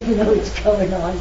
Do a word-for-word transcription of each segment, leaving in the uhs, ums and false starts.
you know what's going on.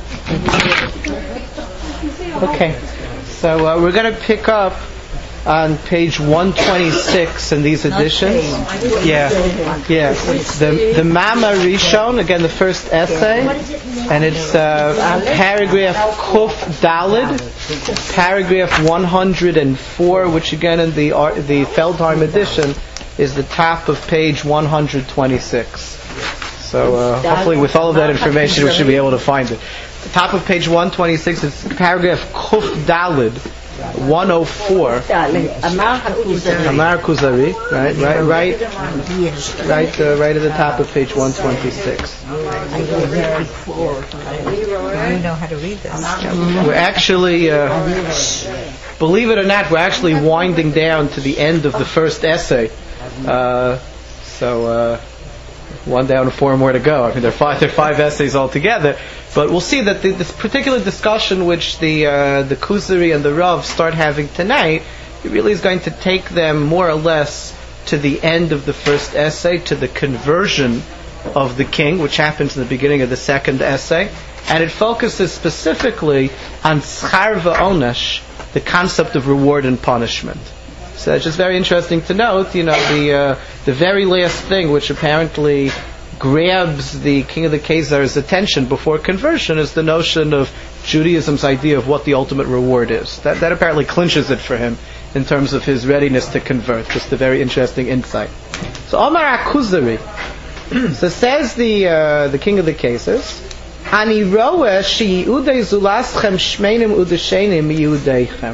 Okay, so uh, we're going to pick up on page one twenty-six in these editions. Yeah, yeah. The the Mama Rishon, again the first essay, and it's uh, paragraph Kuf Dalid, paragraph one hundred four, which again in the the Feldheim edition is the top of page one hundred twenty-six. So uh, hopefully with all of that information we should be able to find it. The top of page one twenty-six is paragraph Kuf Dalid, one oh four. Amar Kuzari, right, right, right, right, uh, right at the top of page one twenty-six. I don't know how to read this. We're actually, uh, believe it or not, we're actually winding down to the end of the first essay. Uh, so, uh, one down and four more to go. I mean, there are five, there are five essays altogether. But we'll see that the, this particular discussion which the uh, the Kuzari and the Rav start having tonight, it really is going to take them more or less to the end of the first essay, to the conversion of the king, which happens in the beginning of the second essay. And it focuses specifically on Schar v'Onesh, the concept of reward and punishment. So it's just very interesting to note, you know, the uh, the very last thing which apparently grabs the king of the Khazar's attention before conversion is the notion of Judaism's idea of what the ultimate reward is. That that apparently clinches it for him in terms of his readiness to convert. Just a very interesting insight. So Omar HaKuzari, so says the uh, the king of the Khazars, Ani roeh she'yudei zulaschem shmeinim udeshenim yudeichem.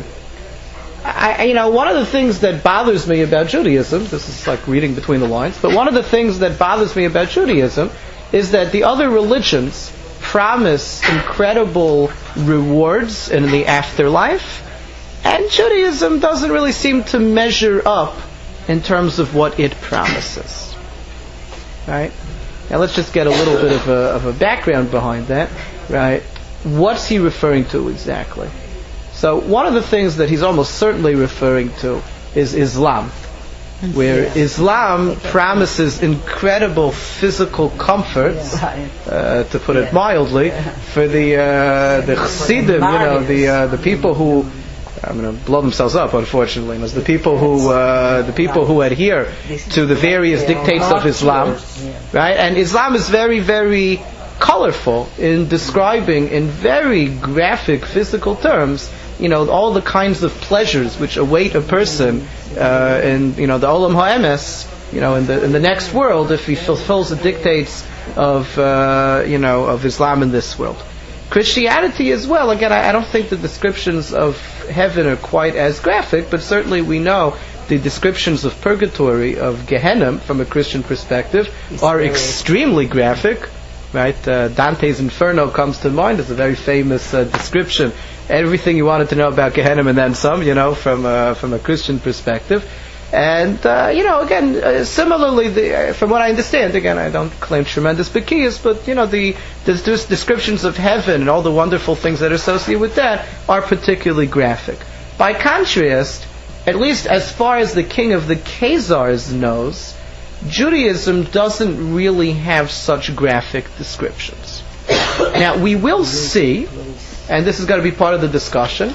I, you know, one of the things that bothers me about Judaism, this is like reading between the lines, but one of the things that bothers me about Judaism is that the other religions promise incredible rewards in the afterlife, and Judaism doesn't really seem to measure up in terms of what it promises. Right? Now let's just get a little bit of a, of a background behind that. Right? What's he referring to exactly? So one of the things that he's almost certainly referring to is Islam, where Islam promises incredible physical comforts, uh, to put it mildly, for the uh, the Chassidim, you know, the uh, the people who, I'm going to blow themselves up, unfortunately, as the people who uh, the people who adhere to the various dictates of Islam, right? And Islam is very, very colorful in describing in very graphic physical terms, you know, all the kinds of pleasures which await a person uh, in, you know, the Olam Ha'emes, you know, in the in the next world, if he fulfills the dictates of, uh, you know, of Islam in this world. Christianity as well. Again, I, I don't think the descriptions of heaven are quite as graphic, but certainly we know the descriptions of purgatory, of Gehenna, from a Christian perspective, are extremely graphic. Right, uh, Dante's Inferno comes to mind as a very famous uh, description. Everything you wanted to know about Gehenna and then some, you know, from uh, from a Christian perspective. And uh, you know, again, uh, similarly, the, uh, from what I understand, again, I don't claim tremendous bekias, but you know, the, the the descriptions of heaven and all the wonderful things that are associated with that are particularly graphic. By contrast, at least as far as the king of the Khazars knows, Judaism doesn't really have such graphic descriptions. Now, we will see, and this is going to be part of the discussion,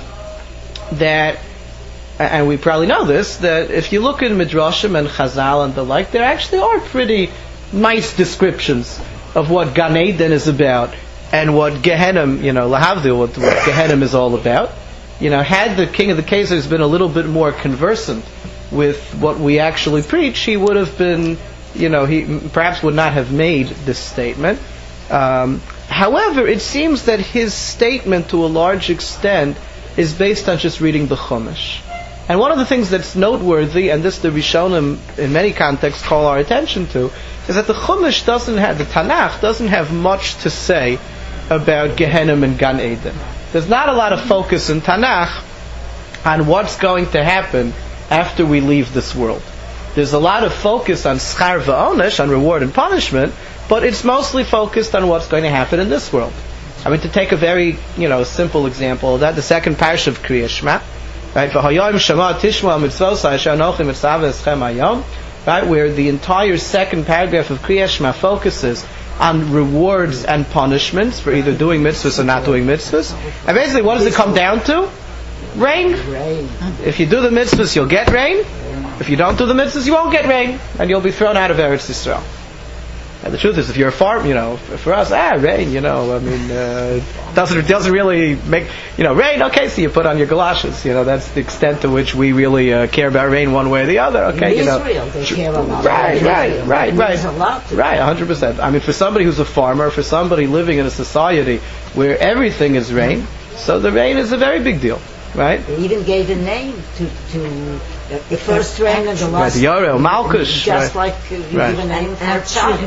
that, and we probably know this, that if you look in Midrashim and Chazal and the like, there actually are pretty nice descriptions of what Gan Eden is about and what Gehenna, you know, Lahavdil, what, what Gehenna is all about. You know, had the king of the Khazars been a little bit more conversant with what we actually preach, he would have been, you know, he perhaps would not have made this statement. Um, however, it seems that his statement, to a large extent, is based on just reading the Chumash. And one of the things that's noteworthy, and this the Rishonim in many contexts call our attention to, is that the Chumash doesn't have, the Tanakh doesn't have much to say about Gehenna and Gan Eden. There's not a lot of focus in Tanakh on what's going to happen after we leave this world. There's a lot of focus on schar v'onesh, on reward and punishment, but it's mostly focused on what's going to happen in this world. I mean, to take a very, you know, simple example of that, the second parsha of Kriya Shema, right? V'hayom shema tishma mitzvos ha'asher anochi mitzav eschem hayom, right? Where the entire second paragraph of Kriya Shema focuses on rewards and punishments for either doing mitzvahs or not doing mitzvahs. And basically, what does it come down to? Rain. If you do the mitzvahs, you'll get rain. If you don't do the mitzvahs, you won't get rain, and you'll be thrown out of Eretz Yisrael. And the truth is, if you're a farm, you know, for us, ah, rain, you know, I mean, uh, doesn't doesn't really make, you know, rain. Okay, so you put on your galoshes. You know, that's the extent to which we really uh, care about rain one way or the other. Okay, in you know, Israel, they care about right, right, right, right, There's a lot to right, a hundred percent. I mean, for somebody who's a farmer, for somebody living in a society where everything is rain, so the rain is a very big deal, right? They even gave a name to to the first rain and the last. Right, Yorel, Malkush, just right. like uh, you Right. give a name for a child.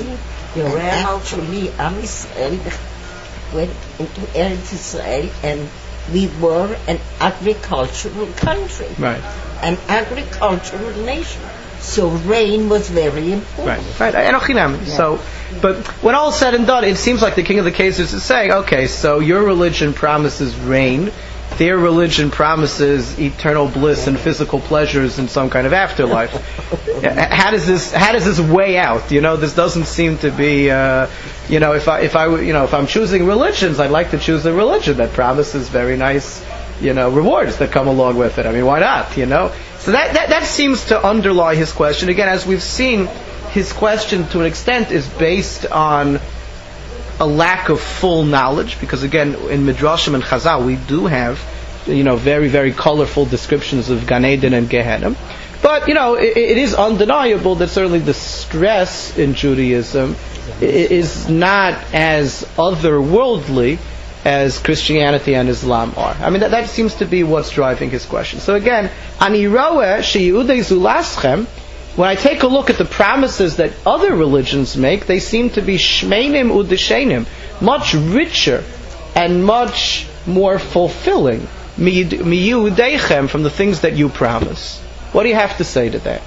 Actually, Am Yisrael went into Eretz Israel, and we were an agricultural country, Right. an agricultural nation. So rain was very important. Right, right. Enochinam. So, but when all is said and done, it seems like the king of the cases is saying, okay, so your religion promises rain, their religion promises eternal bliss and physical pleasures in some kind of afterlife. How does this? How does this weigh out? You know, this doesn't seem to be. Uh, you know, if I, if I, you know, if I'm choosing religions, I'd like to choose a religion that promises very nice, you know, rewards that come along with it. I mean, why not? You know. So that, that, that seems to underlie his question. Again, as we've seen, his question to an extent is based on a lack of full knowledge, because again, in Midrashim and Chazal, we do have, you know, very, very colorful descriptions of Gan Eden and Gehenna. But, you know, it, it is undeniable that certainly the stress in Judaism is not as otherworldly as Christianity and Islam are. I mean, that, that seems to be what's driving his question. So again, Ani roeh sheyehudei zulaschem, when I take a look at the promises that other religions make, they seem to be shmeinim udeshenim, much richer and much more fulfilling miyudeichem, from the things that you promise. What do you have to say to that?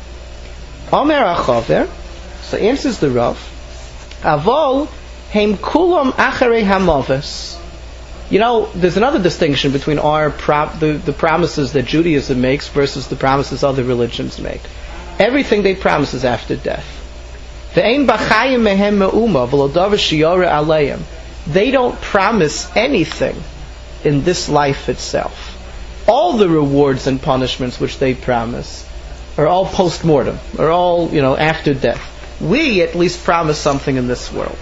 Omer Achaver, so answers the Rav, Avol Heim kulam acharei hamaves. You know, there's another distinction between our pro- the, the promises that Judaism makes versus the promises other religions make. Everything they promise is after death. Ve'ein b'chayim mehem me'uma v'lo davar sheyora aleim. They don't promise anything in this life itself. All the rewards and punishments which they promise are all post-mortem, are all, you know, after death. We at least promise something in this world.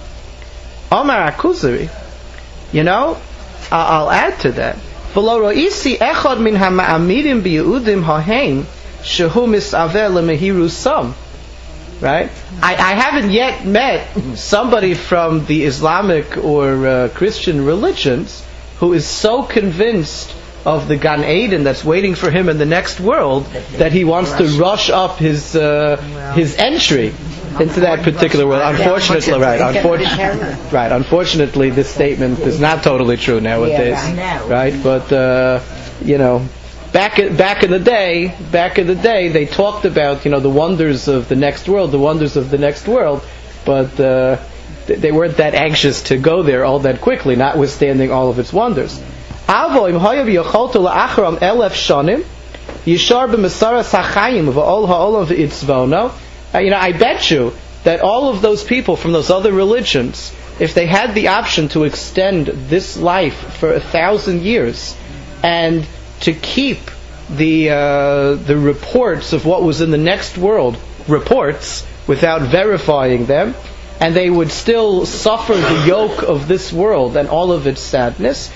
Omar Akuzari, you know, I'll add to that. V'lo ro'isi echad min ha'ma'amidim b'yehudim ha'heim shehu misaver lemehiru sam. Right? I, I haven't yet met somebody from the Islamic or uh, Christian religions who is so convinced of the Gan Eden that's waiting for him in the next world that he wants to rush up his uh, his entry into that particular world. Unfortunately, right? Unfortunately, right? Unfortunately, this statement is not totally true nowadays, right? But uh, you know, back back in the day, back in the day, they talked about, you know, the wonders of the next world, the wonders of the next world, but uh, they weren't that anxious to go there all that quickly, notwithstanding all of its wonders. Avo im hayav yacholtu la'achram elef shanim yishar b'mesaras hachayim v'ol ha'olam v'itzvono. You know, I bet you that all of those people from those other religions, if they had the option to extend this life for a thousand years and to keep the uh, the reports of what was in the next world, reports, without verifying them, and they would still suffer the yoke of this world and all of its sadness,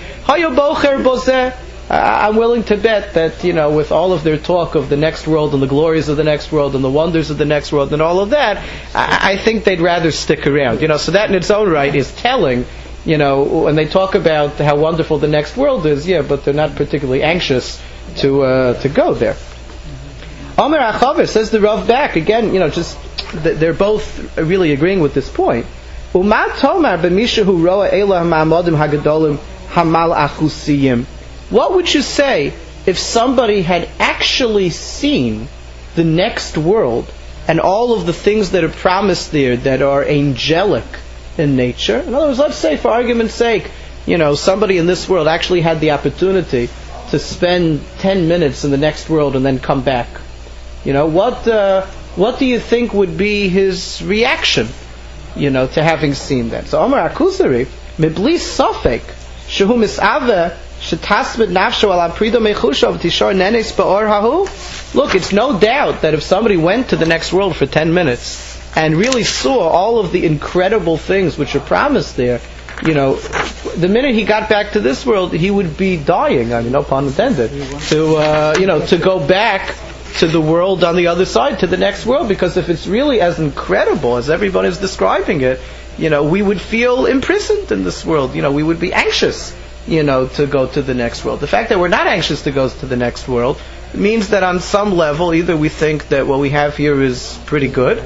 I'm willing to bet that, you know, with all of their talk of the next world and the glories of the next world and the wonders of the next world and all of that, I, I think they'd rather stick around. You know, so that in its own right is telling, you know, when they talk about how wonderful the next world is, yeah, but they're not particularly anxious to uh, to go there. Omer Achaver, says the Rav back, again, you know, just, they're both really agreeing with this point. Uma tomar b'mishahu roa elah ma'amodim hagadolim hamal achusiyim. What would you say if somebody had actually seen the next world and all of the things that are promised there that are angelic in nature? In other words, let's say, for argument's sake, you know, somebody in this world actually had the opportunity to spend ten minutes in the next world and then come back. You know, what uh, what do you think would be his reaction? you know, to having seen that. So Omar HaKuzari, Mibli Sofek, Shehu Mis'aveh, Shetasmet Nafsho Ala Prido Mechushav Tishor Nenes Ba'or Hahu. Look, it's no doubt that if somebody went to the next world for ten minutes and really saw all of the incredible things which are promised there, you know, the minute he got back to this world, he would be dying, I mean, no pun intended, to, uh, you know, to go back to the world on the other side, to the next world, because if it's really as incredible as everyone is describing it, you know, we would feel imprisoned in this world, you know, we would be anxious, you know, to go to the next world. The fact that we're not anxious to go to the next world means that on some level, either we think that what we have here is pretty good,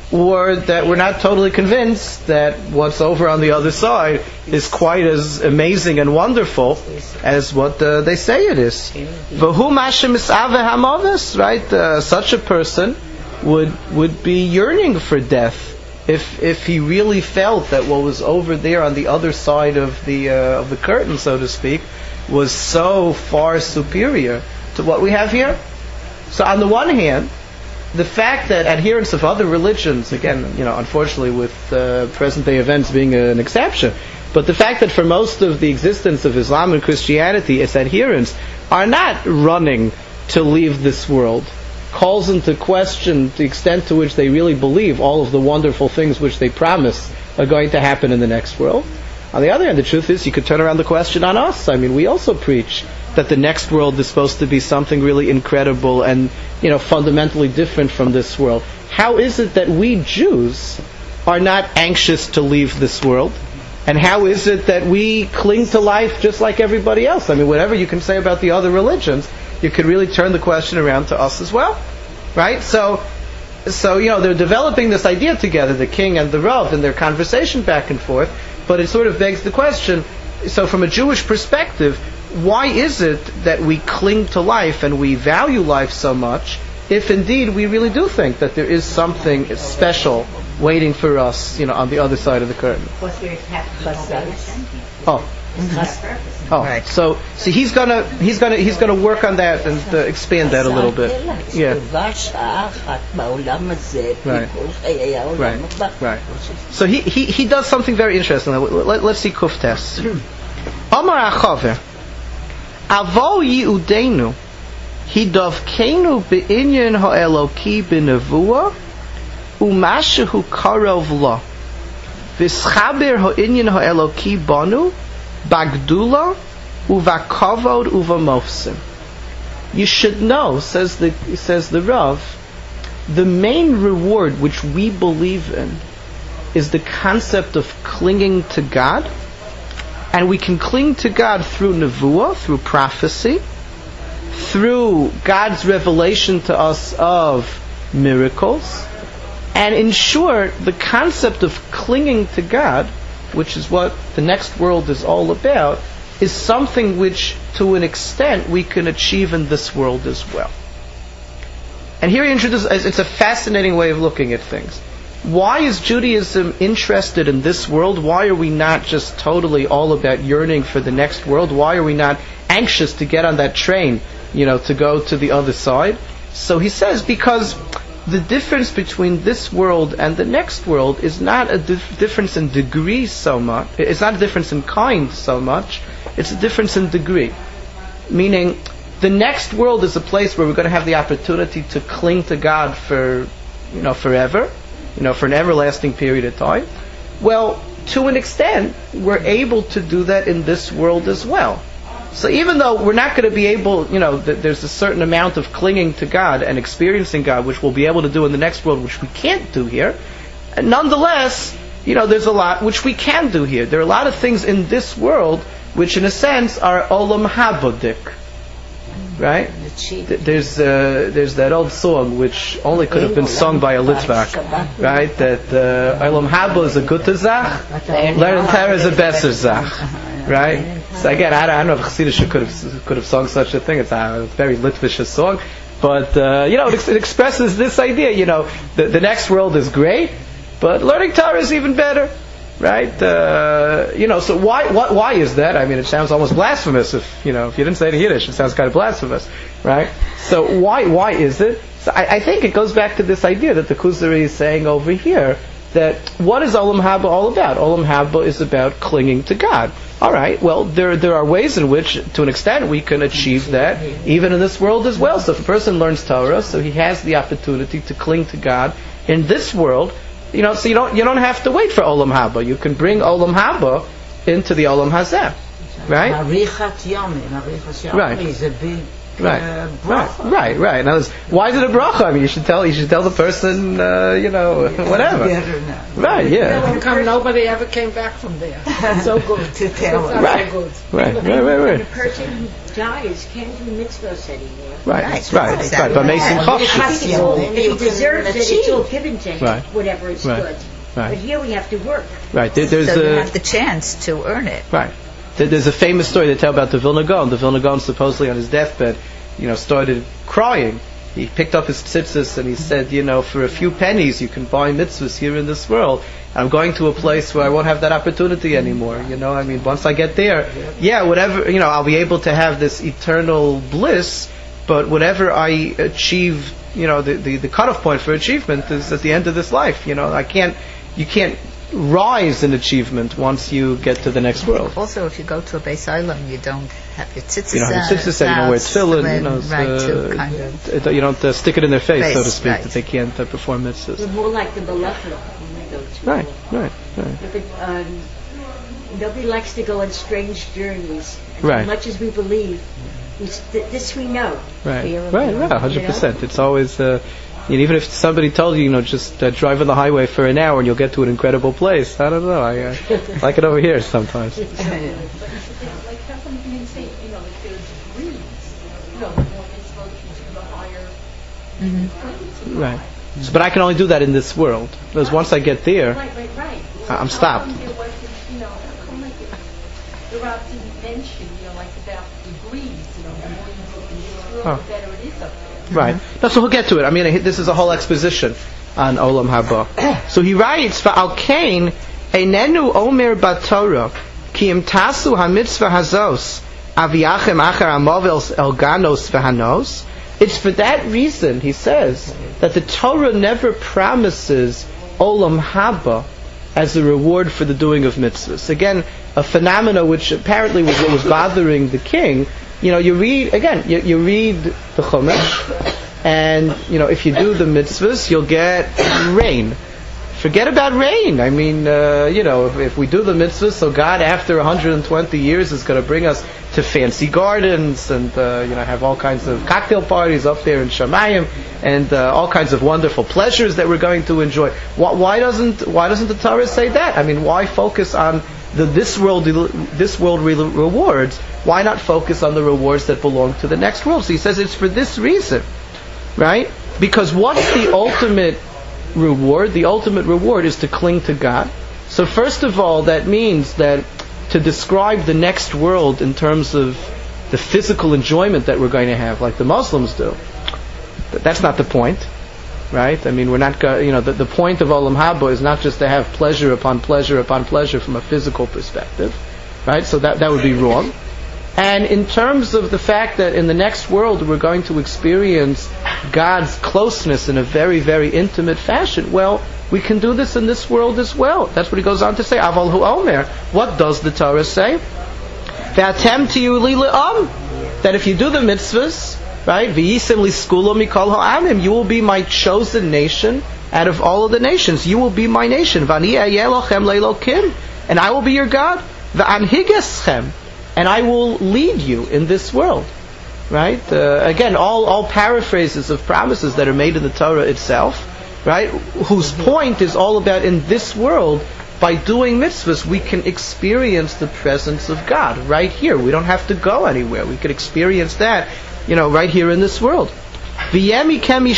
or that we're not totally convinced that what's over on the other side is quite as amazing and wonderful as what uh, they say it is. V'hu mashem mis'aveh hamavis, right? Uh, such a person would would be yearning for death if if he really felt that what was over there on the other side of the uh, of the curtain, so to speak, was so far superior to what we have here. So on the one hand, the fact that adherents of other religions, again, you know, unfortunately with uh, present-day events being an exception, but the fact that for most of the existence of Islam and Christianity, its adherents are not running to leave this world, calls into question the extent to which they really believe all of the wonderful things which they promise are going to happen in the next world. On the other hand, the truth is, you could turn around the question on us. I mean, we also preach that the next world is supposed to be something really incredible and, you know, fundamentally different from this world. How is it that we Jews are not anxious to leave this world? And how is it that we cling to life just like everybody else? I mean, whatever you can say about the other religions, you could really turn the question around to us as well, right? So, so you know, they're developing this idea together, the king and the Rav, in their conversation back and forth, but it sort of begs the question, so from a Jewish perspective, why is it that we cling to life and we value life so much if indeed we really do think that there is something special waiting for us, you know, on the other side of the curtain? Oh. Mm-hmm. Oh, right. So, so he's gonna, he's gonna, he's gonna work on that and uh, expand that a little bit. Yeah. Right. Right. Right. So he, he, he does something very interesting. Let, let's see Kuftes. Amar Achaver, Avo Yehudenu, Hidavkenu be'inyan ha'eloki b'nevuah, u'mashehu karov la, v'schaber ha'inyan ha'eloki banu, Bagdula uvakavod uvamofsim. You should know, says the says the Rav, the main reward which we believe in is the concept of clinging to God, and we can cling to God through nevuah, through prophecy, through God's revelation to us of miracles, and in short, the concept of clinging to God, which is what the next world is all about, is something which, to an extent, we can achieve in this world as well. And here he introduces, it's a fascinating way of looking at things. Why is Judaism interested in this world? Why are we not just totally all about yearning for the next world? Why are we not anxious to get on that train, you know, to go to the other side? So he says, because the difference between this world and the next world is not a dif- difference in degree so much. It's not a difference in kind so much. It's a difference in degree. Meaning, the next world is a place where we're going to have the opportunity to cling to God for, you know, forever, you know, for an everlasting period of time. Well, to an extent, we're able to do that in this world as well. So even though we're not going to be able, you know, th- there's a certain amount of clinging to God and experiencing God, which we'll be able to do in the next world, which we can't do here, and nonetheless, you know, there's a lot which we can do here. There are a lot of things in this world which, in a sense, are olam habodik. Right? There's uh, there's that old song which only could have been sung by a Litvak, right? That uh, Olam Haba is a gute Zach, Learn Torah is a besser Zach, right? So again, I don't, I don't know if Chassidus could have could have sung such a thing. It's a very Litvish song, but uh, you know, it, it expresses this idea. You know, the, the next world is great, but learning Torah is even better. Right? Uh, you know, so why, why, why is that? I mean, it sounds almost blasphemous if, you know, if you didn't say it in Yiddish, it sounds kind of blasphemous. Right? So why, why is it? So I, I think it goes back to this idea that the Kuzari is saying over here, that what is Olam Haba all about? Olam Haba is about clinging to God. All right, well, there there are ways in which, to an extent, we can achieve that even in this world as well. So if a person learns Torah, so he has the opportunity to cling to God in this world. You know, so you don't you don't have to wait for Olam Haba. You can bring Olam Haba into the Olam Hazeh, right? Right. Is a big Right, uh, right, right, right. Now, why is it a bracha? I mean, you should tell you should tell the person, uh, you know, whatever. Right, yeah. Come, nobody ever came back from there. It's so good to tell. Right, so good. right, right, right, right. And a person who dies can't do mitzvahs anymore. Right, right, right. exactly. But Mason Chofsh. If he deserves it, it's all given to him. Right. Whatever is Right. good. Right. But here we have to work. Right. There, there's so you a have the chance to earn it. right. There, there's a famous story they tell about the Vilna Gaon. The Vilna Gaon supposedly on his deathbed, you know, started crying. He picked up his tzitzis and he said, you know, for a few pennies you can buy mitzvahs here in this world. I'm going to a place where I won't have that opportunity anymore. You know, I mean, once I get there, yeah, whatever, you know, I'll be able to have this eternal bliss, but whatever I achieve, you know, the, the, the cutoff point for achievement is at the end of this life. You know, I can't, you can't rise in achievement once you get to the next world. Also, if you go to a Beis Olam, you don't have your tzitzis You don't have your tzitzis, out, you don't wear tefillin, you know, right, uh, to kind of you don't uh, stick it in their face, Face, so to speak, right. that they can't uh, perform mitzvahs. We're more like the Malachim when we go to Right, right, right. If it, um, nobody likes to go on strange journeys. As Right. much as we believe, we, th- this we know. Right, Fear of right, God, right, one hundred percent. you know? It's always, uh, you know, even if somebody told you, you know, just uh, drive on the highway for an hour and you'll get to an incredible place. I don't know. I uh, like it over here sometimes. Like how come you say, you know, like there's degrees, you know, the more mitzvot you do, the higher degrees. Right. So, but I can only do that in this world. Because once I get there, Right, right, right. I'm stopped. How come there wasn't, you know, how come like it, the Rav didn't mention, you know, like about degrees, you know, the more you do in this world, Oh. the better it is up there. right. No, so we'll get to it. I mean, this is a whole exposition on Olam Haba. So he writes, "Va'al kain einenu omer baTorah ki im tasu hamitzvah hazos aviachem achar amovels elganos v'hanos." It's for that reason, he says, that the Torah never promises Olam Haba as a reward for the doing of mitzvahs. Again, a phenomena which apparently was what was bothering the king. You know, you read, again, you, you read the Chumash, and, you know, if you do the mitzvahs, you'll get rain. Forget about rain. I mean, uh, you know, if, if we do the mitzvahs, so God, after one hundred twenty years, is going to bring us to fancy gardens and, uh, you know, have all kinds of cocktail parties up there in Shamayim and uh, all kinds of wonderful pleasures that we're going to enjoy. Why, why doesn't Why doesn't the Torah say that? I mean, why focus on the this world this world re- rewards? Why not focus on the rewards that belong to the next world? So he says it's for this reason, right? Because what's the ultimate reward? The ultimate reward is to cling to God. So first of all, that means that to describe the next world in terms of the physical enjoyment that we're going to have, like the Muslims do, that's not the point, right? I mean, we're not go- you know, the, the point of Olam Haba is not just to have pleasure upon pleasure upon pleasure from a physical perspective, right? So that that would be wrong. And in terms of the fact that in the next world we're going to experience God's closeness in a very, very intimate fashion, well, we can do this in this world as well. That's what he goes on to say. Aval hu omer. What does the Torah say? V'atem tiyu li le'am. That if you do the mitzvahs, right, v'yisim li skulo mikol ha'amim, you will be my chosen nation out of all of the nations. You will be my nation. V'ani eyeh lochem le'elokim. And I will be your God. V'anhigeschem. And I will lead you in this world. Right? Uh, again, all, all paraphrases of promises that are made in the Torah itself, right? Whose point is all about in this world, by doing mitzvahs, we can experience the presence of God right here. We don't have to go anywhere. We can experience that, you know, right here in this world. Even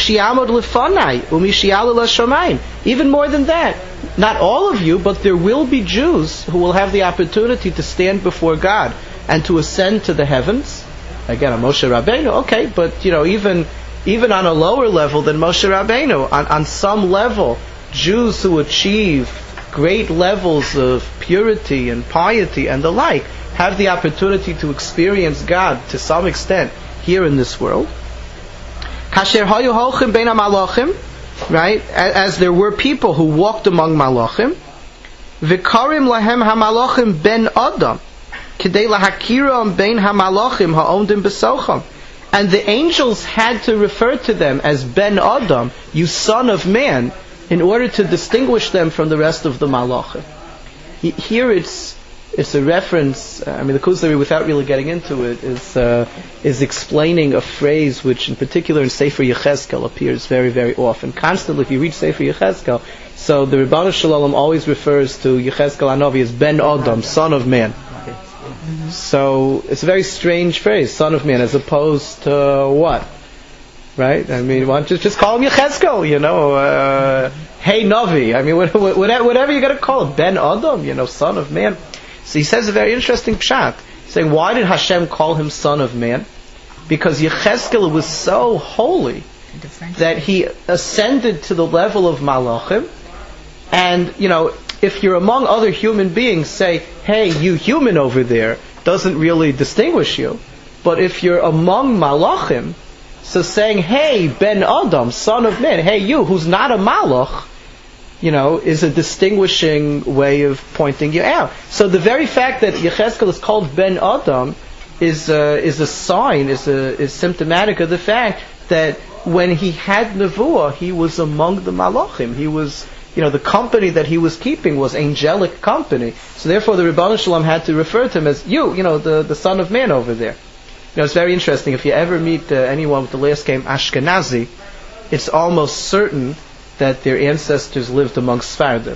more than that, not all of you, but there will be Jews who will have the opportunity to stand before God and to ascend to the heavens. Again, a Moshe Rabbeinu, okay, but you know, even even on a lower level than Moshe Rabbeinu, on, on some level, Jews who achieve great levels of purity and piety and the like have the opportunity to experience God to some extent here in this world. Kasher hayu holchim bein hamalachim right? As, as there were people who walked among malachim, v'karim lahem hamalachim ben adam, k'dei lahakiram ben hamalachim ha'omdim b'socham. And the angels had to refer to them as Ben Adam, you son of man, in order to distinguish them from the rest of the malachim. Here it's it's a reference. I mean, the Kuzari, without really getting into it, is uh, is explaining a phrase which, in particular, in Sefer Yechezkel appears very, very often. Constantly, if you read Sefer Yechezkel, so the Ribbon Shalom always refers to Yechezkel Hanavi as Ben Adam, son of man. So it's a very strange phrase, son of man, as opposed to uh, what? Right? I mean, why don't you just call him Yechezkel, you know, uh, hey Navi. I mean, whatever, whatever you're going to call him, Ben Adam, you know, son of man. So he says a very interesting pshat, saying, why did Hashem call him son of man? Because Yechezkel was so holy that he ascended to the level of malachim, and, you know, if you're among other human beings, say, hey, you human over there, doesn't really distinguish you. But if you're among malachim, so saying, hey, Ben Adam, son of man, hey, you, who's not a malach, you know, is a distinguishing way of pointing you out. So the very fact that Yechezkel is called Ben Adam is uh, is a sign, is a, is symptomatic of the fact that when he had nevuah, he was among the malachim. He was, you know, the company that he was keeping was angelic company. So therefore the Ribbon Shalom had to refer to him as you, you know, the, the son of man over there. You know, it's very interesting. If you ever meet uh, anyone with the last name Ashkenazi, it's almost certain that their ancestors lived among Sfardim.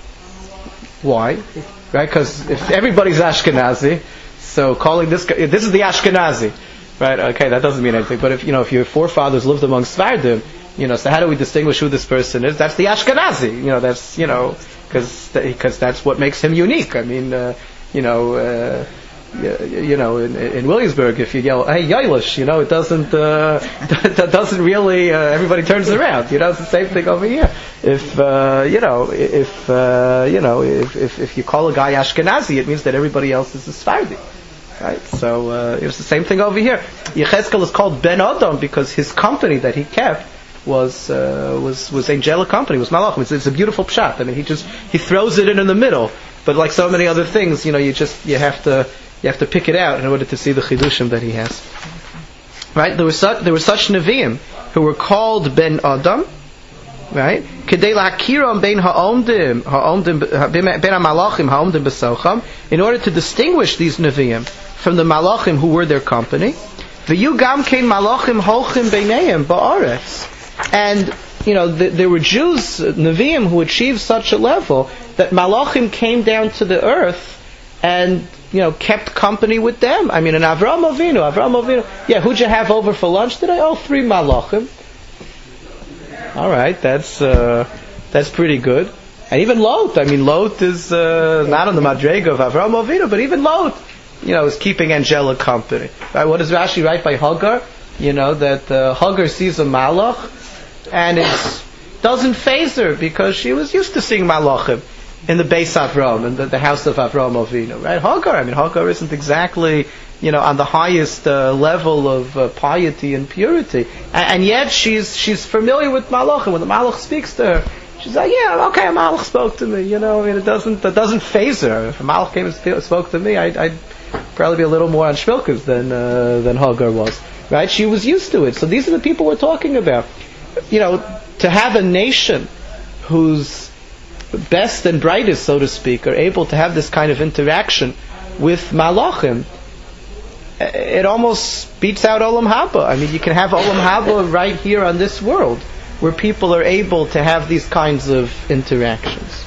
Why? Right? Because if everybody's Ashkenazi, so calling this guy, this is the Ashkenazi, right? Okay, that doesn't mean anything. But if, you know, if your forefathers lived among Sfardim, you know, so how do we distinguish who this person is? That's the Ashkenazi. You know, that's, you know, because because that's what makes him unique. I mean, uh, you know, uh, you, you know, in, in Williamsburg, if you yell, "Hey, Yailish," you know, it doesn't uh, that doesn't really. Uh, everybody turns around. You know, it's the same thing over here. If uh, you know, if uh, you know, if, if if you call a guy Ashkenazi, it means that everybody else is a Sephardi. Right, so uh, it was the same thing over here. Yechezkel is called Ben Adam because his company that he kept was uh, was was angelic company, was malachim. It's, it's a beautiful pshat. I mean, he just he throws it in in the middle. But like so many other things, you know, you just you have to you have to pick it out in order to see the chidushim that he has. Right? There were such there were such neviim who were called Ben Adam. Right? Kedei lakiram ben haomdim haomdim ben hamalachim haomdim besocham, in order to distinguish these neviim from the malachim who were their company. V'yu gam kein malachim hochim beineim ba'aretz. And, you know, th- there were Jews, Nevi'im, who achieved such a level that Malachim came down to the earth and, you know, kept company with them. I mean, in Avraham Avinu, Avraham Avinu, yeah, who'd you have over for lunch today? Oh, three Malachim. All right, that's uh, that's pretty good. And even Lot, I mean, Lot is uh, not on the Madrega of Avraham Avinu, but even Lot, you know, is keeping angelic company. Right? What does Rashi write by Hagar? You know, that uh, Hagar sees a Malach, and it doesn't faze her because she was used to seeing Malachim in the Beis Avram, in the, the house of Avram Avinu, right? Hagar, I mean, Hagar isn't exactly, you know, on the highest uh, level of uh, piety and purity, and, and yet she's she's familiar with Malachim. When the Malach speaks to her, she's like, yeah, okay, a Malach spoke to me, you know. I mean, it doesn't it doesn't faze her. If a Malach came and sp- spoke to me, I'd, I'd probably be a little more on shmilkas than uh, than Hagar was, right? She was used to it. So these are the people we're talking about. You know, to have a nation whose best and brightest, so to speak, are able to have this kind of interaction with Malachim, it almost beats out Olam Haba. I mean, you can have Olam Haba right here on this world, where people are able to have these kinds of interactions.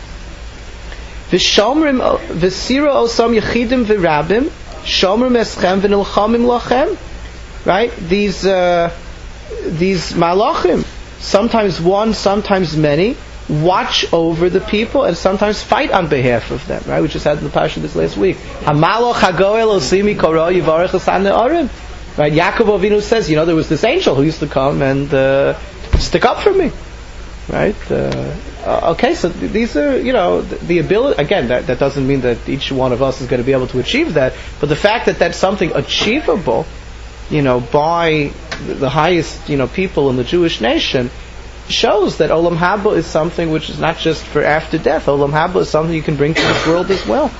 V'shomrim v'sira osam yechidim v'rabim shomrim eschem v'nilchamim lachem. Right? These uh, these Malachim, sometimes one, sometimes many, watch over the people and sometimes fight on behalf of them. Right? We just had in the parsha this last week. Hamalach hagoel osimi koro yivarech asan ne'arim. Right? Yaakov Avinu says, you know, there was this angel who used to come and uh, stick up for me. Right? Uh, okay, so th- these are, you know, the, the ability, again, that, that doesn't mean that each one of us is going to be able to achieve that, but the fact that that's something achievable, you know, by the highest, you know, people in the Jewish nation, shows that Olam Haba is something which is not just for after death. Olam Haba is something you can bring to this world as well.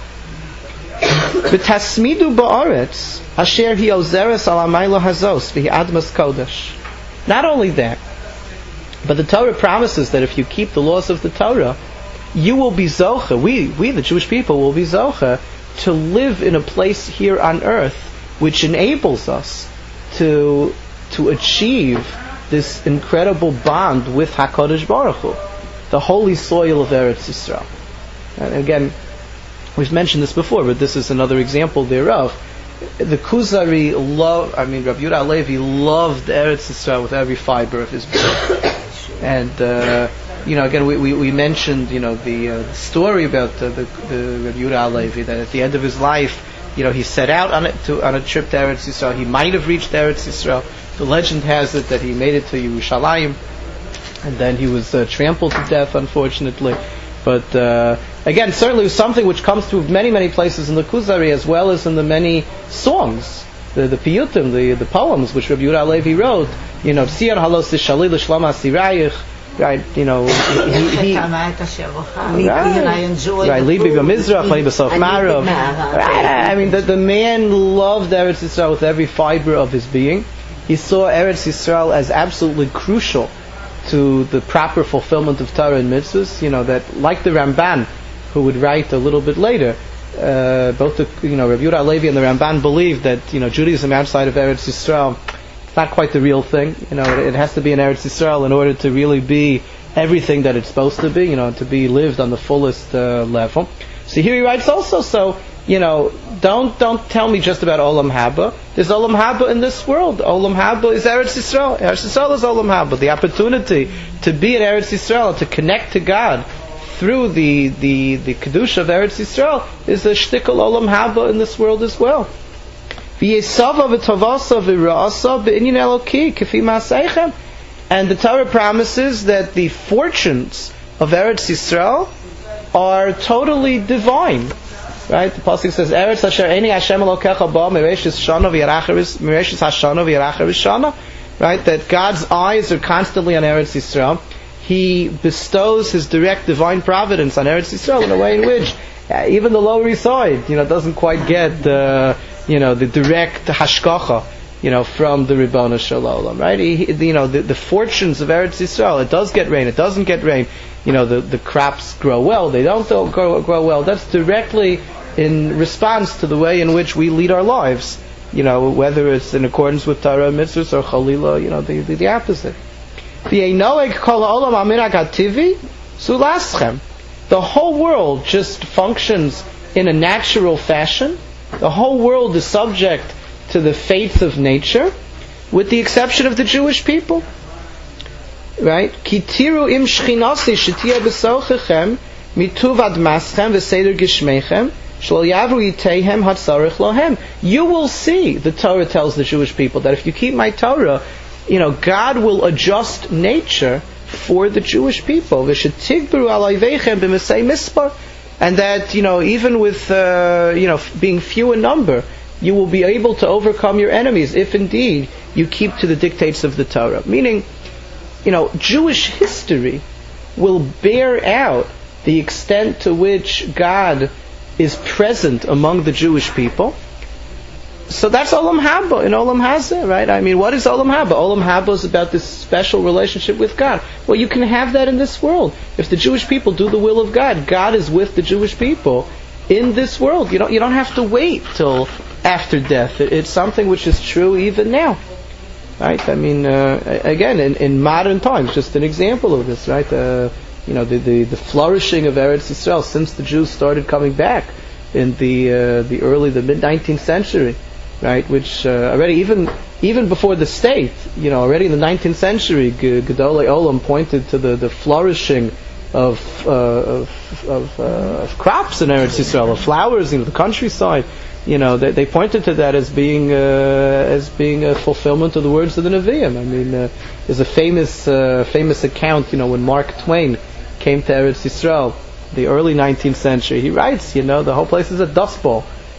V'tasmidu ba'aretz asher hi ozeres al hamayla hazos v'hi admas kodesh. Not only that, but the Torah promises that if you keep the laws of the Torah, you will be zocha. We, we the Jewish people, will be zocha to live in a place here on earth which enables us to to achieve this incredible bond with HaKadosh Baruch Hu, the holy soil of Eretz Yisrael. And again, we've mentioned this before, but this is another example thereof. The Kuzari loved, I mean, Rabbi Yehuda Halevi loved Eretz Yisrael with every fiber of his being. And, uh, you know, again, we, we, we mentioned, you know, the uh, story about uh, the, the Rabbi Yehuda Halevi, that at the end of his life, you know, he set out on, it to, on a trip to Eretz Yisrael. He might have reached Eretz Yisrael. The legend has it that he made it to Yerushalayim, and then he was uh, trampled to death, unfortunately. But uh, again, certainly something which comes through many, many places in the Kuzari, as well as in the many songs, the the piyutim, the the poems which Rabbi Yehuda Halevi wrote. You know, Tzion halos tishalil l'shlam asirayich. Right, you know, he, he, he right, right, Libi b'mizrach, Libi b'sof marav. Right, I mean, the, the man loved Eretz Yisrael with every fiber of his being. He saw Eretz Yisrael as absolutely crucial to the proper fulfillment of Torah and mitzvahs. You know, that like the Ramban, who would write a little bit later, uh, both the, you know, Rabbi Yehuda Halevi and the Ramban believed that, you know, Judaism outside of Eretz Yisrael, it's not quite the real thing. You know, it, it has to be in Eretz Yisrael in order to really be everything that it's supposed to be, you know, to be lived on the fullest uh, level. So here he writes also, so, you know, don't don't tell me just about Olam Haba. There's Olam Haba in this world. Olam Haba is Eretz Yisrael. Eretz Yisrael is Olam Haba. The opportunity to be in Eretz Yisrael, to connect to God through the the, the Kedusha of Eretz Yisrael is a shtikal Olam Haba in this world as well. And the Torah promises that the fortunes of Eretz Yisrael are totally divine. Right? The pasuk says, "Eretz asher eini Hashem Elokecha ba mereshis shana v'yarachar mereshis hashana v'yarachar v'shana." Right? That God's eyes are constantly on Eretz Yisrael. He bestows His direct divine providence on Eretz Yisrael in a way in which uh, even the Lower East Side, you know, doesn't quite get the, you know, the direct hashkacha, you know, from the Ribbon Shalom, right? He, you know, the, the fortunes of Eretz Yisrael, it does get rain, it doesn't get rain, you know, the, the crops grow well, they don't grow, grow well. That's directly in response to the way in which we lead our lives, you know, whether it's in accordance with Torah mitzvahs or Chalila, you know, the, the, the opposite. The whole world just functions in a natural fashion. The whole world is subject to the fates of nature, with the exception of the Jewish people. Right? Kitiru im shchinasi shetia b'sochechem mituvad maschem v'seder gishmechem shlo yavru yiteihem hatzarich lohem. You will see, the Torah tells the Jewish people, that if you keep my Torah, you know, God will adjust nature for the Jewish people. V'shetigberu alayveichem b'mesei mispar. And that, you know, even with, uh, you know, being few in number, you will be able to overcome your enemies if indeed you keep to the dictates of the Torah. Meaning, you know, Jewish history will bear out the extent to which God is present among the Jewish people. So that's Olam Haba in Olam Hazeh, right? I mean, what is Olam Haba? Olam Haba is about this special relationship with God. Well, you can have that in this world. If the Jewish people do the will of God, God is with the Jewish people in this world. You don't, you don't have to wait till after death. It, it's something which is true even now. Right? I mean, uh, again, in, in modern times, just an example of this, right? Uh, you know, the, the, the flourishing of Eretz Yisrael since the Jews started coming back in the uh, the early, the mid nineteenth century, right? Which uh, already, even even before the state, you know, already in the nineteenth century, G- Gedolei Olam pointed to the, the flourishing of uh, of, of, uh, of crops in Eretz Yisrael, of flowers, you know, the countryside. You know, they, they pointed to that as being uh, as being a fulfillment of the words of the Nevi'im. I mean, uh, there's a famous uh, famous account, you know, when Mark Twain came to Eretz Yisrael, the early nineteenth century. He writes, you know, the whole place is a dust bowl.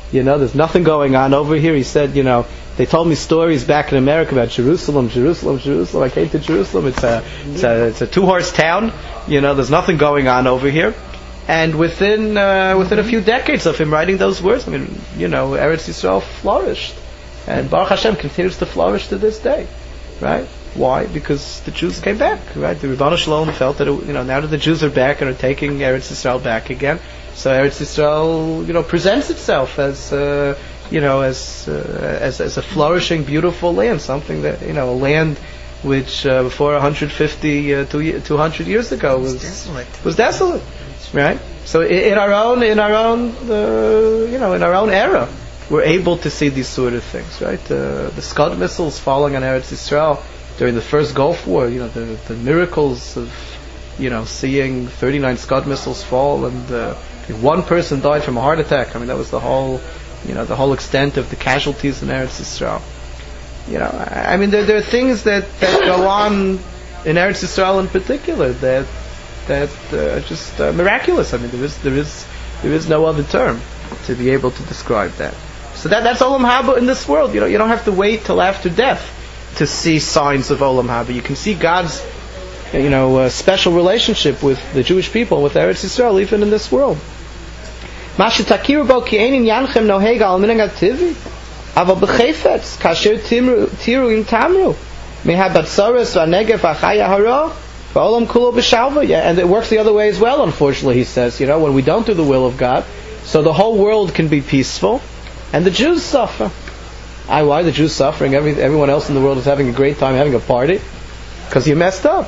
You know, there's nothing going on over here. He said, you know, they told me stories back in America about Jerusalem, Jerusalem, Jerusalem. I came to Jerusalem. It's a, it's a, it's a two-horse town. You know, there's nothing going on over here. And within uh, within a few decades of him writing those words, I mean, you know, Eretz Yisrael flourished, and Baruch Hashem continues to flourish to this day, right? Why? Because the Jews came back, right? The Ribbon Shalom felt that it, you know, now that the Jews are back and are taking Eretz Yisrael back again, so Eretz Yisrael, you know, presents itself as uh, you know as, uh, as as a flourishing, beautiful land, something that, you know, a land which uh, before one hundred fifty, uh, two hundred years ago was desolate. was desolate. Right? So in our own, in our own, uh, you know, in our own era, we're able to see these sort of things, right? Uh, the Scud missiles falling on Eretz Yisrael during the first Gulf War, you know, the, the miracles of, you know, seeing thirty-nine Scud missiles fall, and uh, one person died from a heart attack. I mean, that was the whole, you know, the whole extent of the casualties in Eretz Yisrael. You know, I, I mean, there, there are things that, that go on in Eretz Yisrael in particular that. that uh, just uh, miraculous. I mean, there is there is there is no other term to be able to describe that. So that that's Olam Haba in this world. You know, you don't have to wait till after death to see signs of Olam Haba. You can see God's, you know, uh, special relationship with the Jewish people, with Eretz Yisrael, even in this world. Mashu takiru bo ki einin yanchem nohega al minhag hativi, aval b'chefetz kasher tiru im tamru mehabatzaras v'negev v'chaya hara. Yeah, and it works the other way as well, unfortunately, he says, you know, when we don't do the will of God, so the whole world can be peaceful, and the Jews suffer. I, why the Jews suffering? Every, everyone else in the world is having a great time, having a party, because you messed up.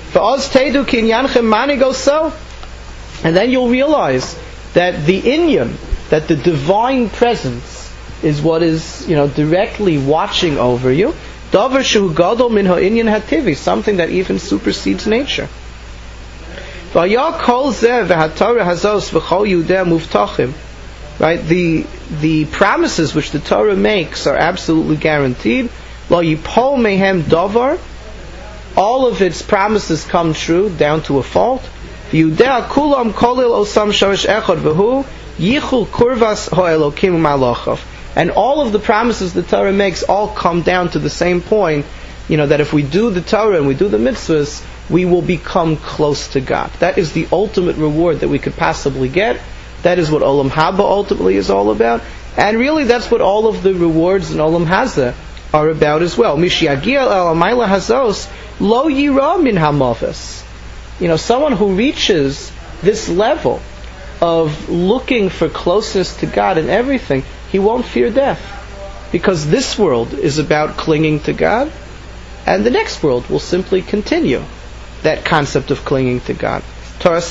And then you'll realize that the inyan, that the divine presence is what is, you know, directly watching over you. Davar shehu gadol min ha'inyan hativi, something that even supersedes nature. V'aya kol zeh v'hatorah hazos v'chol yudeh muftachim. Right, the the promises which the Torah makes are absolutely guaranteed. Lo yipol mehem davar, all of its promises come true down to a fault. V'yudeh kulam kolil osam shorish echad v'hu yichul kurvas ha'elokim u'malachav. And all of the promises the Torah makes all come down to the same point, you know, that if we do the Torah and we do the mitzvahs, we will become close to God. That is the ultimate reward that we could possibly get. That is what Olam Haba ultimately is all about. And really that's what all of the rewards in Olam Hazeh are about as well. Mishiagia el amayla hazos lo yira min hamavas. You know, someone who reaches this level of looking for closeness to God in everything, he won't fear death, because this world is about clinging to God, and the next world will simply continue that concept of clinging to God. And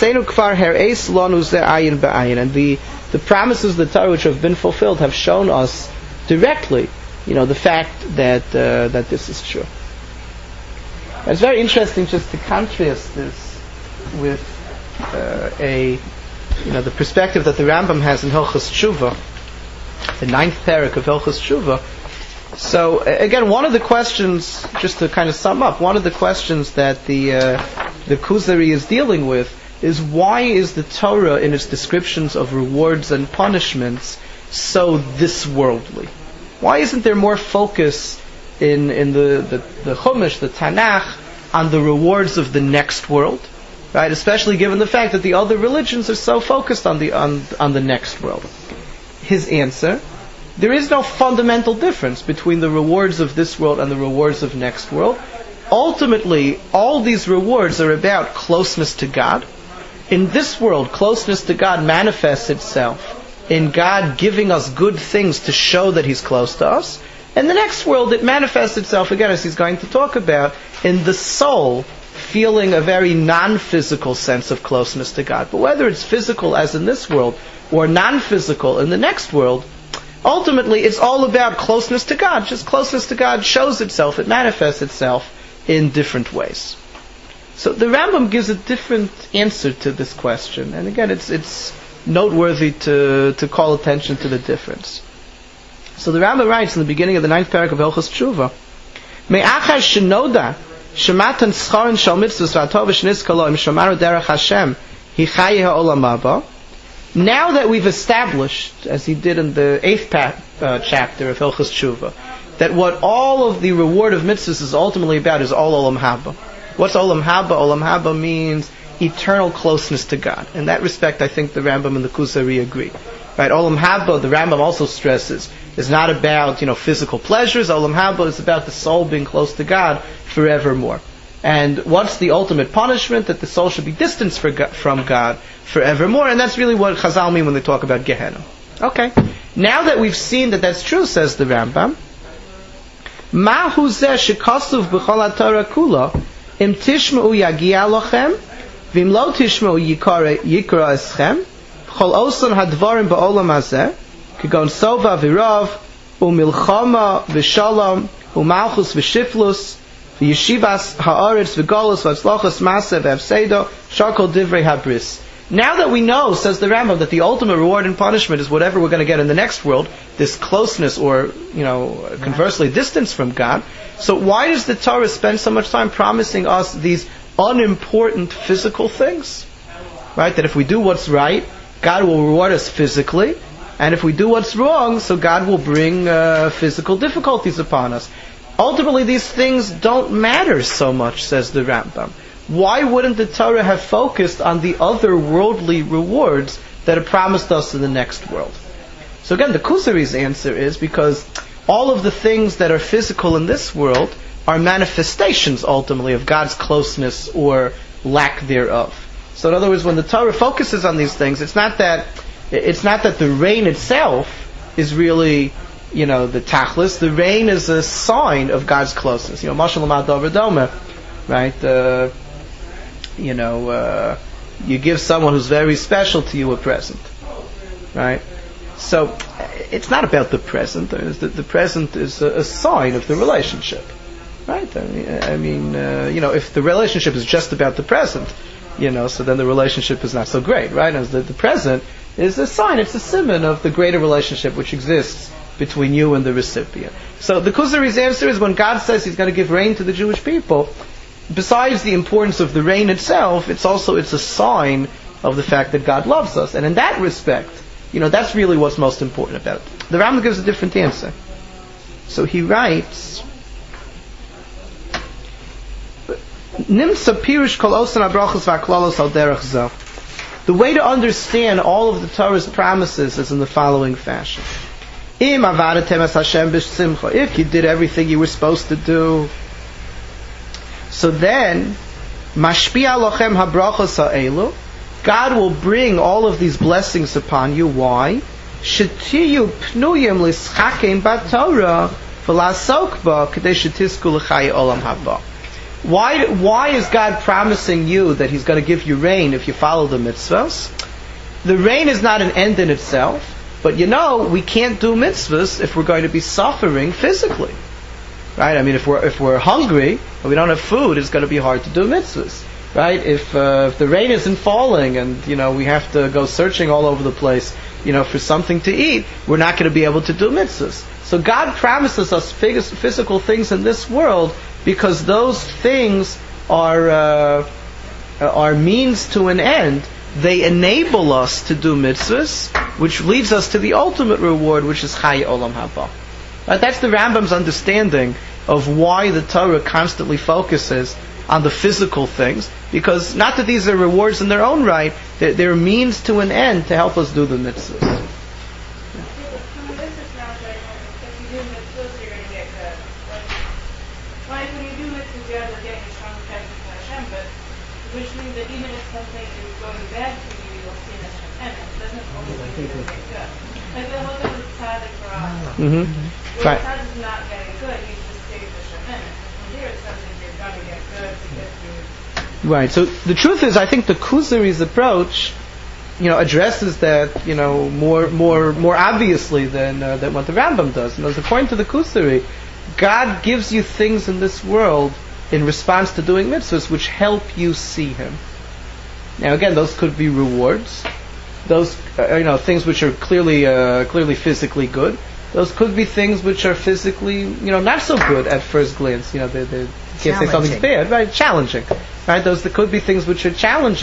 the the promises of the Torah which have been fulfilled have shown us directly, you know, the fact that uh, that this is true. And it's very interesting just to contrast this with uh, a you know the perspective that the Rambam has in Hilchos Tshuva, the ninth parak of Hilchos Tshuva. So again, one of the questions, just to kind of sum up, one of the questions that the uh, the Kuzari is dealing with is, why is the Torah in its descriptions of rewards and punishments so this worldly? Why isn't there more focus in in the, the, the Chumash, the Tanakh, on the rewards of the next world? Right, especially given the fact that the other religions are so focused on the on on the next world. His answer: there is no fundamental difference between the rewards of this world and the rewards of next world. Ultimately, all these rewards are about closeness to God. In this world, closeness to God manifests itself in God giving us good things to show that He's close to us. In the next world, it manifests itself, again, as he's going to talk about, in the soul feeling a very non-physical sense of closeness to God. But whether it's physical as in this world, or non-physical in the next world, ultimately it's all about closeness to God. Just closeness to God shows itself, it manifests itself in different ways. So the Rambam gives a different answer to this question, and again it's it's noteworthy to, to call attention to the difference. So the Rambam writes in the beginning of the ninth parak of Hilchos Tshuva, Me'achar shenoda shematan scharin shal mitzvos v'atov v'shniz kalo im shomaru derech Hashem hi chayi ha'olam haba now that we've established, as he did in the eighth pa- uh, chapter of Hilchos Tshuva, that what all of the reward of mitzvahs is ultimately about is all Olam Haba. What's Olam Haba? Olam Haba means eternal closeness to God. In that respect, I think the Rambam and the Kusari agree. Right? Olam Haba, the Rambam also stresses, is not about, you know, physical pleasures. Olam Haba is about the soul being close to God forevermore. And what's the ultimate punishment? That the soul should be distanced for God, from God forevermore. And that's really what Chazal mean when they talk about Gehenna. Okay. Now that we've seen that that's true, says the Rambam, Ma hu zeh shekasuv b'chol haTorah kula im tishma'u yagia lochem v'im lo tishma'u yikra eschem b'chol oson hadvarim ba'olam hazeh k'gon sova v'rav u'milchama v'shalom u'malchus v'shiflus v'yeshivas ha'aretz v'golus v'atzlochas maseh v'avsedo shakol divrei habris. Now that we know, says the Rambam, that the ultimate reward and punishment is whatever we're going to get in the next world, this closeness or, you know, conversely distance from God. So why does the Torah spend so much time promising us these unimportant physical things? Right? That if we do what's right, God will reward us physically, and if we do what's wrong, so God will bring uh, physical difficulties upon us. Ultimately, these things don't matter so much, says the Rambam. Why wouldn't the Torah have focused on the other worldly rewards that are promised us in the next world? So again, the Kusari's answer is because all of the things that are physical in this world are manifestations ultimately of God's closeness or lack thereof. So in other words, when the Torah focuses on these things, it's not that it's not that the rain itself is really, you know, the tachlis. The rain is a sign of God's closeness. You know, Mashal Lamad Dover Doma, right? Uh, You know, uh, you give someone who's very special to you a present, right? So it's not about the present. The, the present is a, a sign of the relationship, right? I mean, I mean uh, you know, if the relationship is just about the present, you know, so then the relationship is not so great, right? As the, the present is a sign, it's a siman of the greater relationship which exists between you and the recipient. So the Kusari's answer is when God says He's going to give rain to the Jewish people, besides the importance of the rain itself, it's also it's a sign of the fact that God loves us. And in that respect, you know, that's really what's most important about it. The Rambam gives a different answer. So he writes, Nimsa pirush kol osan habrachos v'haklalos al derech zeh. The way to understand all of the Torah's promises is in the following fashion. Im avadatem es Hashem b'simcha. If you did everything you were supposed to do, so then, mashpia lochem habrachos ha'elu, God will bring all of these blessings upon you. Why? Shetiyu pnuyim lischakim b'Torah v'lasok ba k'dei shetisku l'chai olam haba. Why? Why is God promising you that He's going to give you rain if you follow the mitzvahs? The rain is not an end in itself, but you know we can't do mitzvahs if we're going to be suffering physically. Right? I mean, if we're if we're hungry and we don't have food, it's going to be hard to do mitzvahs. Right? If uh, if the rain isn't falling and you know we have to go searching all over the place, you know, for something to eat, we're not going to be able to do mitzvahs. So God promises us physical things in this world because those things are uh, are means to an end. They enable us to do mitzvahs, which leads us to the ultimate reward, which is Chai Olam Haba. Right? That's the Rambam's understanding of why the Torah constantly focuses on the physical things, because not that these are rewards in their own right, they're, they're means to an end to help us do the mitzvahs. Which means that even if something is going bad for you, you'll see it as Hashem. It doesn't always mean it's very good. Like the whole thing with tzaddik for us. Mm-hmm. Well, tzaddik is not getting good, he's just staying for Shemin. From here it says that you're going to get good because you... Right, so the truth is, I think the Kusari's approach, you know, addresses that, you know, more more more obviously than uh, than what the Rambam does. You know, according to the Kusari, God gives you things in this world in response to doing mitzvahs which help you see Him. Now again, those could be rewards. Those, uh, you know, things which are clearly uh, clearly physically good. Those could be things which are physically, you know, not so good at first glance. You know, they, they can't say something's bad, right? Challenging, right? Those that could be things which are challenging,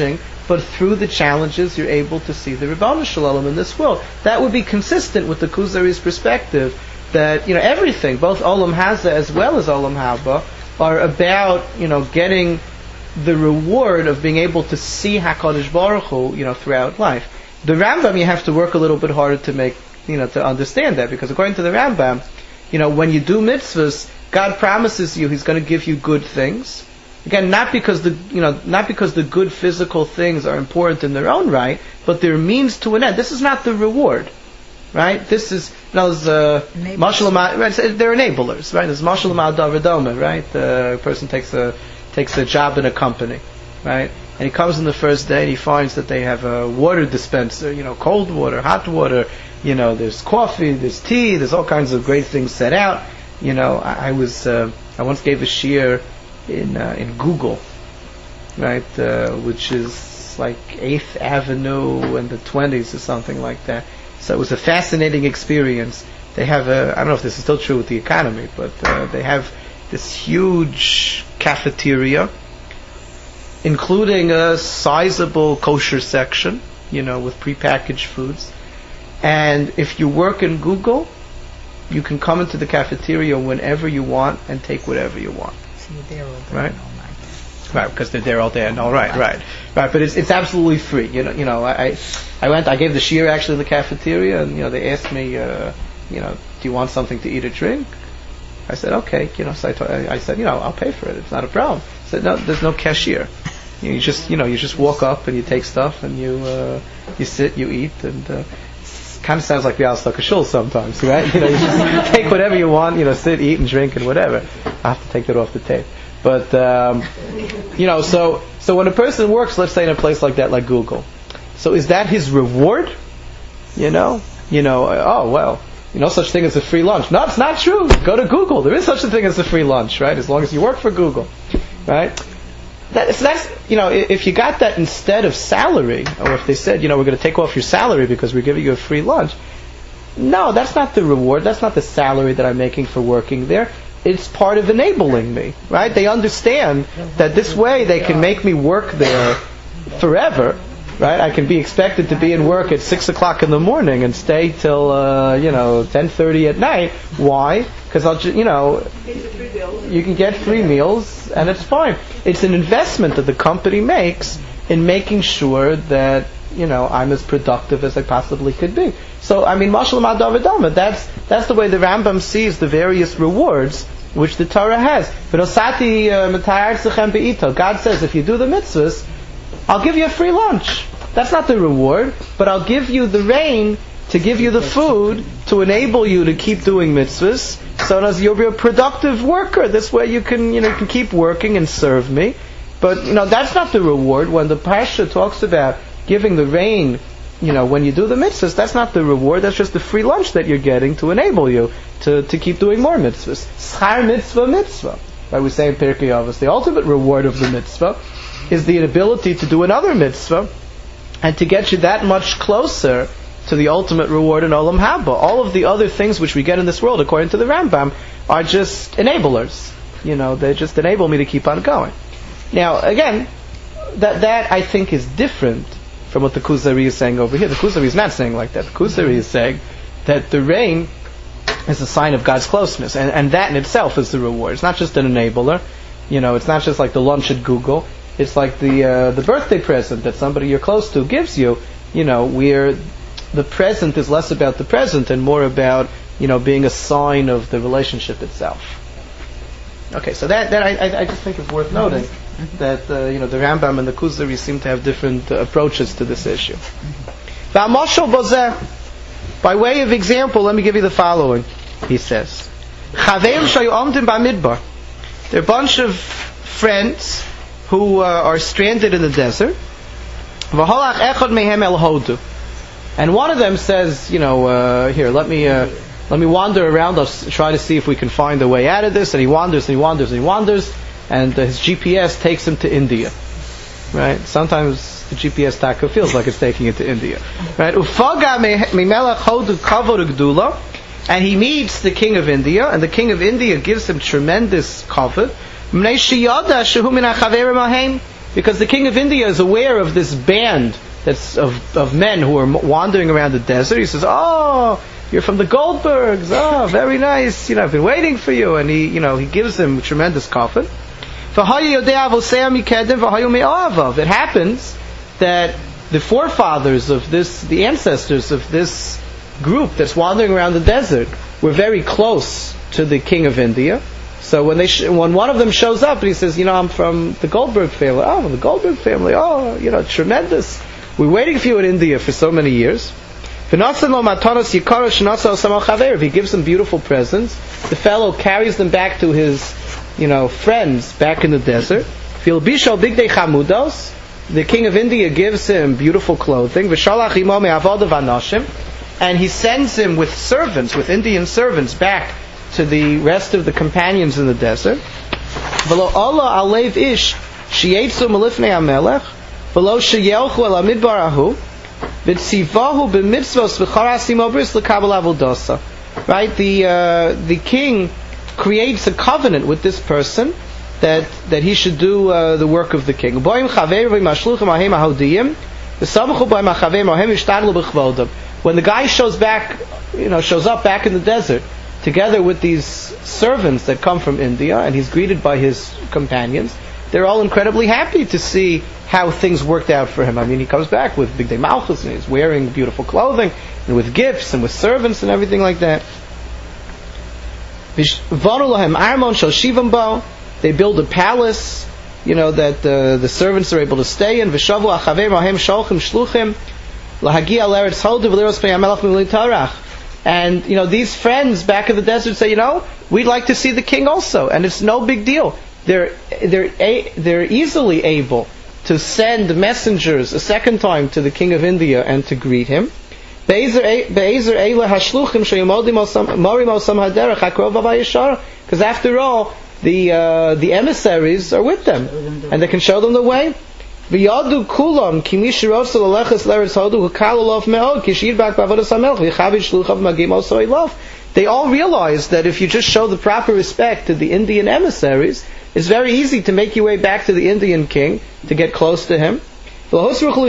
but through the challenges you're able to see the Ribono Shel Olam in this world. That would be consistent with the Kuzari's perspective that, you know, everything, both Olam Haza as well as Olam Haba, are about, you know, getting the reward of being able to see HaKadosh Baruch Hu, you know, throughout life. The Rambam, you have to work a little bit harder to make, you know, to understand that, because according to the Rambam, you know, when you do mitzvahs, God promises you He's going to give you good things. Again, not because the, you know, not because the good physical things are important in their own right, but they're means to an end. This is not the reward, right? This is, you know, uh, mashal ma- right? They're enablers, right? There's mashal ma'adavidoma, right? The person takes a takes a job in a company, right? And he comes in the first day and he finds that they have a water dispenser, you know, cold water, hot water, you know, there's coffee, there's tea, there's all kinds of great things set out. You know, I, I was, uh, I once gave a shiur in uh, in Google, right, uh, which is like eighth Avenue in the twenties or something like that. So it was a fascinating experience. They have a, I don't know if this is still true with the economy, but uh, they have this huge cafeteria, including a sizable kosher section, you know, with prepackaged foods. And if you work in Google, you can come into the cafeteria whenever you want and take whatever you want. So you're there all day Right. and all night. Right, because they're there all day and all right, right, right. But it's it's absolutely free. You know, you know. I I went. I gave the shiur actually in the cafeteria, and you know they asked me, uh, you know, do you want something to eat or drink? I said okay. You know, so I, t- I said, you know, I'll pay for it. It's not a problem. I said no, there's no cashier. You, know, you just you know you just walk up and you take stuff and you uh, you sit, you eat, and uh, kind of sounds like the Al-Stucker Shul sometimes, right? You know, you just take whatever you want, you know, sit, eat, and drink, and whatever. I have to take that off the tape. But, um, you know, so so when a person works, let's say in a place like that, like Google, so is that his reward? You know? You know, oh, well, you know, such thing as a free lunch. No, it's not true. Go to Google. There is such a thing as a free lunch, right? As long as you work for Google, right? That, so that's, you know, if you got that instead of salary, or if they said, you know, we're going to take off your salary because we're giving you a free lunch, no, that's not the reward. That's not the salary that I'm making for working there. It's part of enabling me, right? They understand that this way they can make me work there forever, right? I can be expected to be in work at six o'clock in the morning and stay till, uh, you know, ten thirty at night. Why? Because I'll, ju- you know, you can get free meals and it's fine. It's an investment that the company makes in making sure that, you know, I'm as productive as I possibly could be. So, I mean, mashal ma'adavidoma, that's that's the way the Rambam sees the various rewards which the Torah has. God says, if you do the mitzvahs, I'll give you a free lunch. That's not the reward, but I'll give you the rain to give you the food to enable you to keep doing mitzvahs. So as you'll be a productive worker, this way you can, you know, you can keep working and serve me. But, you know, that's not the reward. When the Pasha talks about giving the rain, you know, when you do the mitzvahs, that's not the reward. That's just the free lunch that you're getting to enable you to, to keep doing more mitzvahs. Schar mitzvah mitzvah. Right, we say in Pirkei Avos, the ultimate reward of the mitzvah is the ability to do another mitzvah and to get you that much closer to the ultimate reward in Olam Haba. All of the other things which we get in this world, according to the Rambam, are just enablers. You know, they just enable me to keep on going. Now, again, that that I think is different from what the Kuzari is saying over here. The Kuzari is not saying like that. The Kuzari is saying that the rain is a sign of God's closeness, and, and that in itself is the reward. It's not just an enabler. You know, it's not just like the lunch at Google. It's like the uh, the birthday present that somebody you're close to gives you. You know, where the present is less about the present and more about, you know, being a sign of the relationship itself. Okay, so that that I I just think is worth noting. Mm-hmm. That uh, you know, the Rambam and the Kuzari seem to have different uh, approaches to this issue. Mm-hmm. By way of example, let me give you the following. He says, "There are a bunch of friends who uh, are stranded in the desert. And one of them says, you know, uh, here, let me uh, let me wander around. I'll try to see if we can find a way out of this." And he wanders and he wanders and he wanders. And uh, his G P S takes him to India, right? Sometimes the G P S taka feels like it's taking him to India, right? And he meets the king of India, and the king of India gives him tremendous kavod, because the king of India is aware of this band that's of, of men who are wandering around the desert. He says, "Oh, you're from the Goldbergs. Oh, very nice. You know, I've been waiting for you." And he, you know, he gives him a tremendous coffin. It happens that the forefathers of this, the ancestors of this group that's wandering around the desert, were very close to the king of India. So when they, sh- when one of them shows up and he says, "You know, I'm from the Goldberg family." "Oh, the Goldberg family. Oh, you know, tremendous. We're waiting for you in India for so many years." If he gives them beautiful presents, the fellow carries them back to his, you know, friends back in the desert. The king of India gives him beautiful clothing, and he sends him with servants, with Indian servants, back to the rest of the companions in the desert. Right, the uh, the king creates a covenant with this person that that he should do uh, the work of the king. When the guy shows back, you know, shows up back in the desert, together with these servants that come from India, and he's greeted by his companions, they're all incredibly happy to see how things worked out for him. I mean, he comes back with Bigdei Malchus, and he's wearing beautiful clothing, and with gifts, and with servants, and everything like that. They build a palace, you know, that uh, the servants are able to stay in. And, you know, these friends back in the desert say, "You know, we'd like to see the king also," and it's no big deal. They're they're a, they're easily able to send messengers a second time to the king of India and to greet him. Because after all, the uh, the emissaries are with them, and they can show them the way. They all realize that if you just show the proper respect to the Indian emissaries, it's very easy to make your way back to the Indian king, to get close to him. They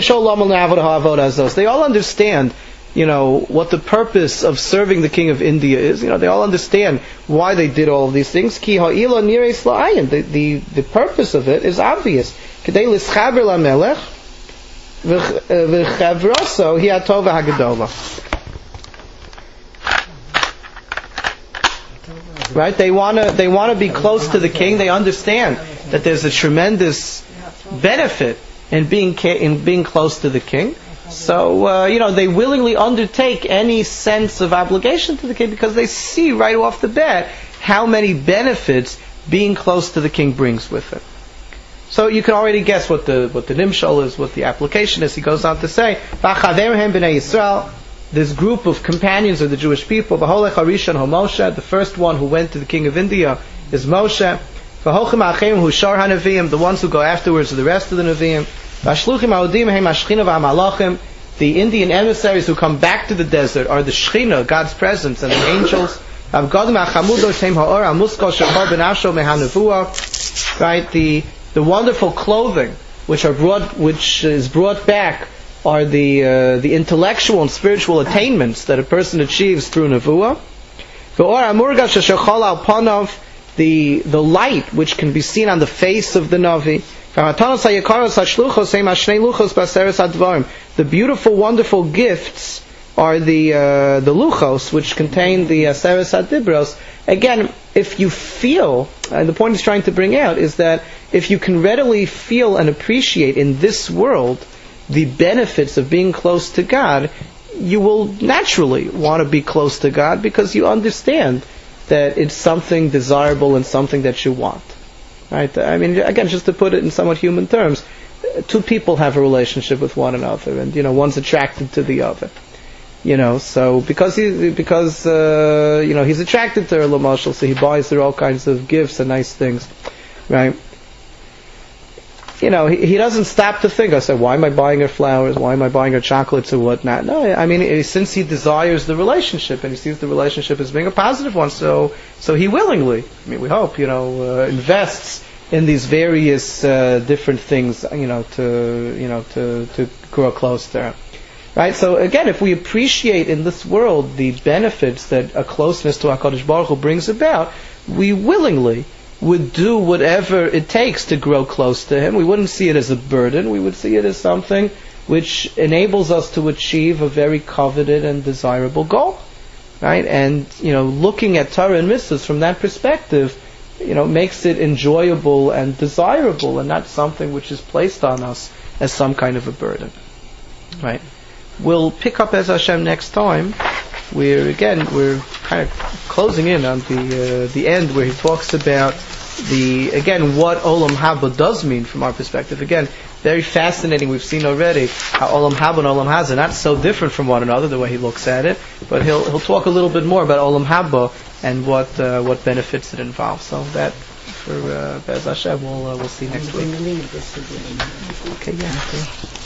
all understand, you know, what the purpose of serving the king of India is. You know, they all understand why they did all of these things. The, the, the purpose of it is obvious. Right? They want to they want to be close to the king. They understand that there's a tremendous benefit in being in being close to the king. So, uh, you know, they willingly undertake any sense of obligation to the king because they see right off the bat how many benefits being close to the king brings with it. So you can already guess what the what the nimshal is, what the application is. He goes on to say, this group of companions of the Jewish people, the first one who went to the king of India is Moshe. The ones who go afterwards are the rest of the Nevi'im. The Indian emissaries who come back to the desert are the Shechina, God's presence, and the angels. Right, the the wonderful clothing which are brought, which is brought back, are the uh, the intellectual and spiritual attainments that a person achieves through nevuah. The the light which can be seen on the face of the Navi. The beautiful, wonderful gifts are the uh, the luchos, which contain the Aseres HaDibros. Again, if you feel, and the point he's trying to bring out is that if you can readily feel and appreciate in this world the benefits of being close to God, you will naturally want to be close to God because you understand that it's something desirable and something that you want. Right? I mean, again, just to put it in somewhat human terms, two people have a relationship with one another, and you know, one's attracted to the other. You know, so because he because uh, you know he's attracted to her, Lamashal, so he buys her all kinds of gifts and nice things, right? You know, he, he doesn't stop to think. I say, why am I buying her flowers? Why am I buying her chocolates or whatnot? No, I mean, since he desires the relationship and he sees the relationship as being a positive one, so so he willingly, I mean, we hope, you know, uh, invests in these various uh, different things, you know, to you know to to grow close to Him. Right. So again, if we appreciate in this world the benefits that a closeness to HaKadosh Baruch Hu brings about, we willingly would do whatever it takes to grow close to Him. We wouldn't see it as a burden. We would see it as something which enables us to achieve a very coveted and desirable goal. Right? And, you know, looking at Torah and mitzvahs from that perspective, you know, makes it enjoyable and desirable and not something which is placed on us as some kind of a burden. Right? We'll pick up as Hashem next time. We're again we're kind of closing in on the uh, the end where he talks about the again what Olam Haba does mean from our perspective. Again, very fascinating. We've seen already how Olam Haba and Olam Hazeh are not so different from one another the way he looks at it. But he'll he'll talk a little bit more about Olam Haba and what uh, what benefits it involves. So that for uh, Be'ez Hashem we'll uh, we'll see next week. Leave this again. Okay, yeah. Okay.